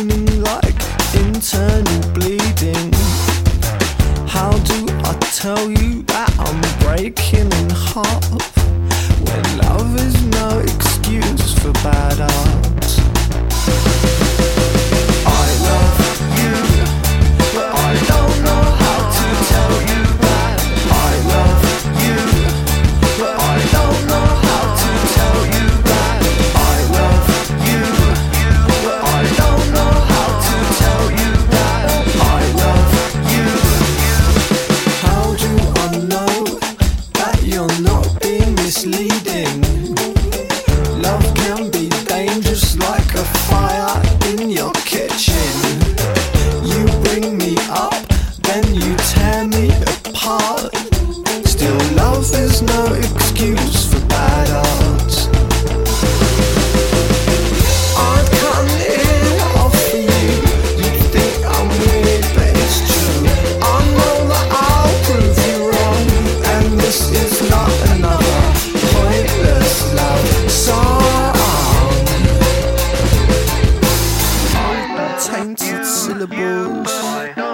feeling like internal bleeding. How do I tell you that I'm breaking in half when love is no excuse for bad art? I love you, but I don't know how to tell you that. I love you, but I don't know how to tell you that. I love you, but I don't know how to tell you that. I love you. How do I know that you're not being misleading? Love can be dangerous like a fire in your kitchen. You bring me up, then you tear me apart. Still, love is no excuse for bad art. I'd come here offer you. You think I'm weird, but it's true. I know that I'll prove you wrong, and this is not another pointless love song. Tainted syllables.